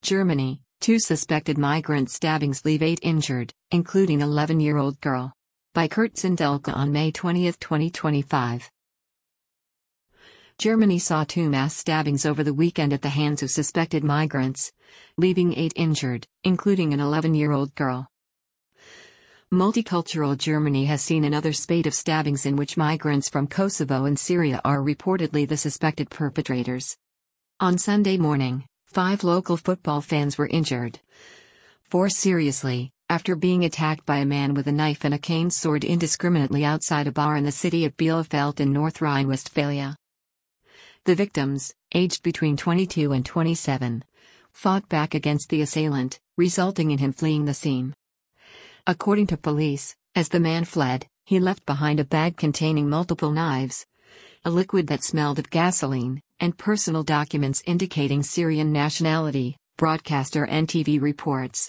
Germany, 2 suspected migrant stabbings leave 8 injured, including 11-year-old girl. By Kurt Sindelka on May 20, 2025. Germany saw 2 mass stabbings over the weekend at the hands of suspected migrants, leaving 8 injured, including an 11-year-old girl. Multicultural Germany has seen another spate of stabbings in which migrants from Kosovo and Syria are reportedly the suspected perpetrators. On Sunday morning, 5 local football fans were injured. 4 seriously, after being attacked by a man with a knife and a cane sword indiscriminately outside a bar in the city of Bielefeld in North Rhine-Westphalia. The victims, aged between 22 and 27, fought back against the assailant, resulting in him fleeing the scene. According to police, as the man fled, he left behind a bag containing multiple knives, a liquid that smelled of gasoline, and personal documents indicating Syrian nationality, broadcaster NTV reports.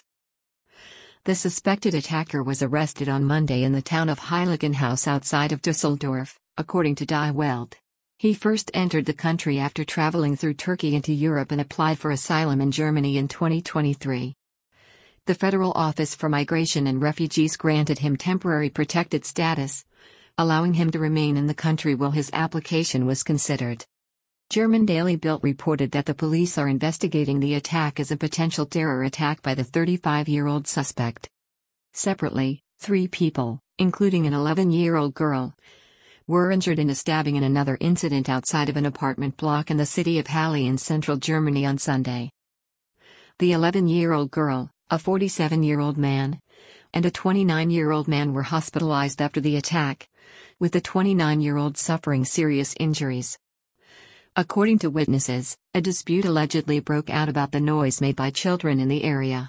The suspected attacker was arrested on Monday in the town of Heiligenhaus outside of Düsseldorf, according to Die Welt. He first entered the country after traveling through Turkey into Europe and applied for asylum in Germany in 2023. The Federal Office for Migration and Refugees granted him temporary protected status, allowing him to remain in the country while his application was considered. German Daily Bild reported that the police are investigating the attack as a potential terror attack by the 35-year-old suspect. Separately, 3 people, including an 11-year-old girl, were injured in a stabbing in another incident outside of an apartment block in the city of Halle in central Germany on Sunday. The 11-year-old girl, a 47-year-old man, and a 29-year-old man were hospitalized after the attack, with the 29-year-old suffering serious injuries. According to witnesses, a dispute allegedly broke out about the noise made by children in the area.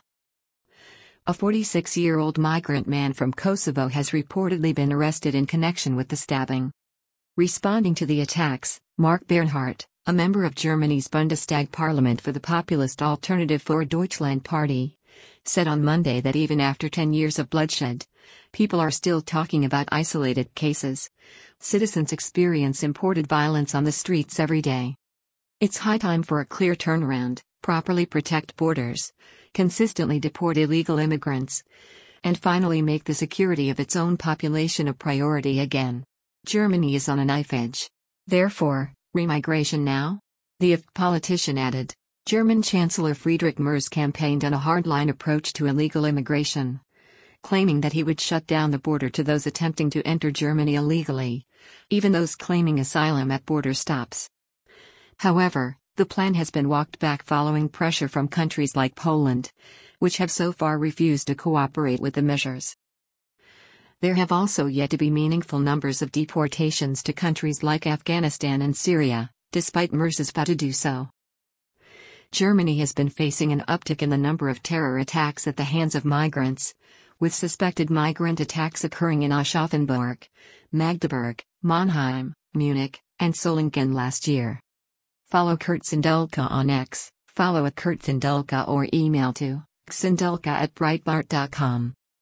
A 46-year-old migrant man from Kosovo has reportedly been arrested in connection with the stabbing. Responding to the attacks, Mark Bernhardt, a member of Germany's Bundestag parliament for the populist Alternative für Deutschland party, said on Monday that even after 10 years of bloodshed, people are still talking about isolated cases. Citizens experience imported violence on the streets every day. It's high time for a clear turnaround, properly protect borders, consistently deport illegal immigrants, and finally make the security of its own population a priority again. Germany is on a knife edge. Therefore, remigration now? The IFP politician added. German Chancellor Friedrich Merz campaigned on a hardline approach to illegal immigration, claiming that he would shut down the border to those attempting to enter Germany illegally, even those claiming asylum at border stops. However, the plan has been walked back following pressure from countries like Poland, which have so far refused to cooperate with the measures. There have also yet to be meaningful numbers of deportations to countries like Afghanistan and Syria, despite Merz's vow to do so. Germany has been facing an uptick in the number of terror attacks at the hands of migrants, with suspected migrant attacks occurring in Aschaffenburg, Magdeburg, Mannheim, Munich, and Solingen last year. Follow Kurt Sindelka on X, follow @KurtSindelka or email to sindelka@breitbart.com.